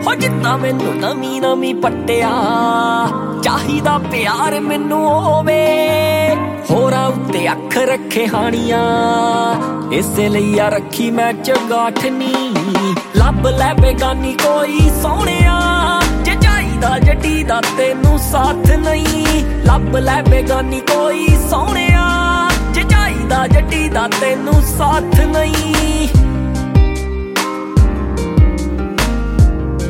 ਹੋ ਜਿੱਦਾਂ ਮੈਨੂੰ ਨਵੀਂ ਨਵੀਂ ਪੱਟਿਆ ਚਾਹੀਦਾ ਪਿਆਰ ਮੈਨੂੰ ਹੋਵੇ ਹੋਰਾਂ ਉੱਤੇ ਅੱਖ ਰੱਖੇ ਹਾਣੀਆਂ ਇਸੇ ਲਈ ਆ ਰੱਖੀ ਮੈਂ ਚਗਾਠਨੀ ਲੱਭ ਲੈ ਬੇਗਾਨੀ ਕੋਈ ਸੋਹਣਿਆ ਜੇ ਚਾਹੀਦਾ ਜੱਟੀ ਦਾ ਤੈਨੂੰ ਸਾਥ ਨਹੀਂ ਲੱਭ ਲੈ ਬੇਗਾਨੀ ਕੋਈ ਸੋਹਣਿਆ ਜੇ ਚਾਹੀਦਾ ਜੱਟੀ ਦਾ ਤੈਨੂੰ ਸਾਥ ਨਹੀਂ